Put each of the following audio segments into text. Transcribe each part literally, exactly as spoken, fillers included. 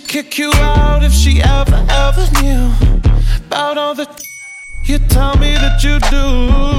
kick you out if she ever, ever knew about all the you tell me that you do.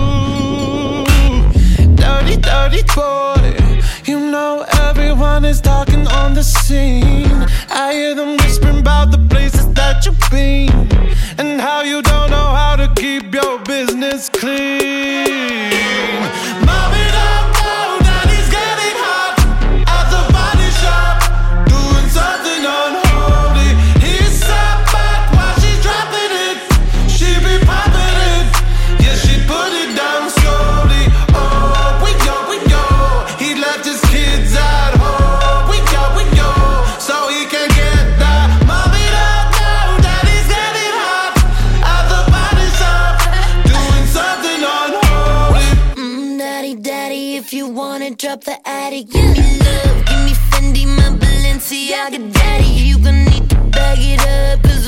Dirty, dirty boy, you know everyone is talking on the scene. I hear them whispering about the places that you've been and how you don't know how to keep your business clean. Mommy don't know that he's getting hot at the body shop, doing something unholy. He's sat back while she's dropping it. She be popping it, yeah, she put it down slowly. Oh, we go, we go. He left his kids at home. We go, we go, so he can get that. Mommy don't know that he's getting hot at the body shop, doing something unholy. Mm, daddy, daddy, if you wanna drop the attic, give me love, give me Fendi, my Balenciaga, daddy. You gon' need to bag it up, cause